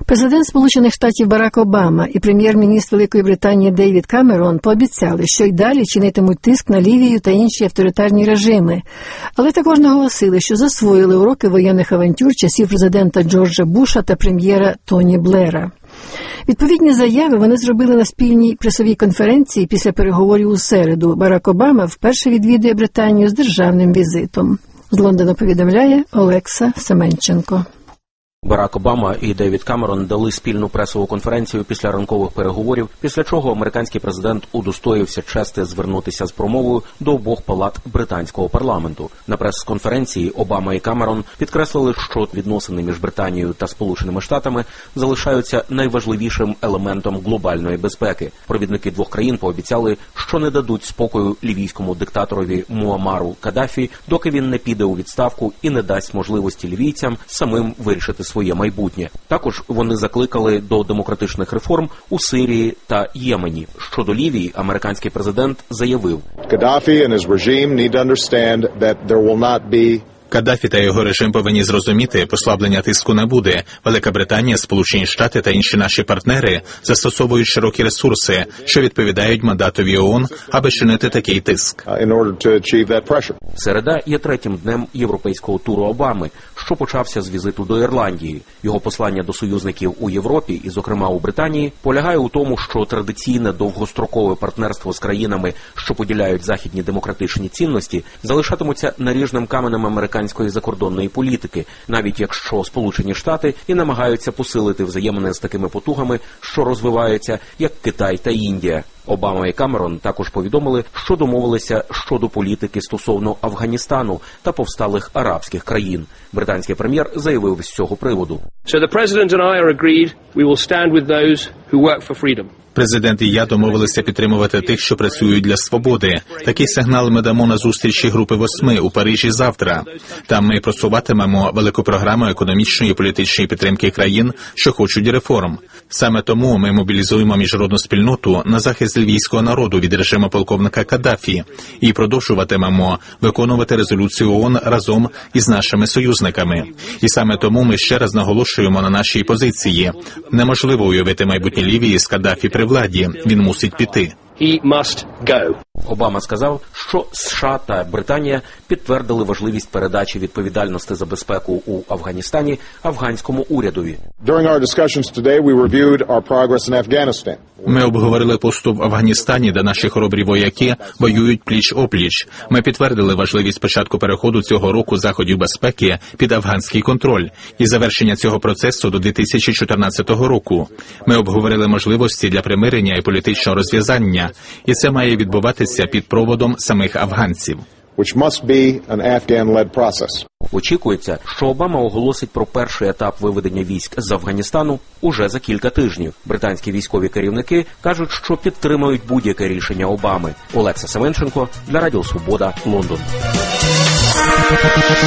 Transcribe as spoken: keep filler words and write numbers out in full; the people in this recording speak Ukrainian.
Президент Сполучених Штатів Барак Обама і прем'єр-міністр Великої Британії Девід Камерон пообіцяли, що й далі чинитимуть тиск на Лівію та інші авторитарні режими. Але також наголосили, що засвоїли уроки воєнних авантюр часів президента Джорджа Буша та прем'єра Тоні Блера. Відповідні заяви вони зробили на спільній пресовій конференції після переговорів у середу. Барак Обама вперше відвідує Британію з державним візитом. З Лондона повідомляє Олекса Семенченко. Барак Обама і Девід Камерон дали спільну пресову конференцію після ранкових переговорів, після чого американський президент удостоївся чести звернутися з промовою до обох палат британського парламенту. На прес-конференції Обама і Камерон підкреслили, що відносини між Британією та Сполученими Штатами залишаються найважливішим елементом глобальної безпеки. Провідники двох країн пообіцяли, що не дадуть спокою лівійському диктаторові Муамару Каддафі, доки він не піде у відставку і не дасть можливості лівійцям самим вирішити своє майбутнє. Також вони закликали до демократичних реформ у Сирії та Ємені. Щодо Лівії, американський президент заявив: Каддафі та його режим повинні зрозуміти, послаблення тиску не буде. Велика Британія, Сполучені Штати та інші наші партнери застосовують широкі ресурси, що відповідають мандатові ООН, аби чинити такий тиск. Середа є третім днем європейського туру Обами, що почався з візиту до Ірландії. Його послання до союзників у Європі, і зокрема у Британії, полягає у тому, що традиційне довгострокове партнерство з країнами, що поділяють західні демократичні цінності, залишатимуться наріжним каменем американської закордонної політики, навіть якщо Сполучені Штати і намагаються посилити взаємини з такими потугами, що розвиваються, як Китай та Індія. Обама і Камерон також повідомили, що домовилися щодо політики стосовно Афганістану та повсталих арабських країн. Британський прем'єр заявив з цього приводу: So the president and I are agreed we will stand with those who work for freedom. Президент і я домовилися підтримувати тих, що працюють для свободи. Такий сигнал ми дамо на зустрічі групи восьми у Парижі завтра. Там ми просуватимемо велику програму економічної і політичної підтримки країн, що хочуть реформ. Саме тому ми мобілізуємо міжнародну спільноту на захист лівійського народу від режиму полковника Каддафі і продовжуватимемо виконувати резолюцію ООН разом із нашими союзниками. І саме тому ми ще раз наголошуємо на нашій позиції. Неможливо уявити майбутнє Лівії з Каддафі при владі. Він мусить піти. He must go. Обама сказав, що США та Британія підтвердили важливість передачі відповідальності за безпеку у Афганістані афганському урядові. Ми обговорили поступ в Афганістані, де наші хоробрі вояки воюють пліч-опліч. Ми підтвердили важливість початку переходу цього року заходів безпеки під афганський контроль і завершення цього процесу до дві тисячі чотирнадцятого року. Ми обговорили можливості для примирення і політичного розв'язання, і це має відбуватися під проводом самих афганців. Очікується, що Обама оголосить про перший етап виведення військ з Афганістану уже за кілька тижнів. Британські військові керівники кажуть, що підтримують будь-яке рішення Обами. Олекса Семенченко для Радіо Свобода, Лондон.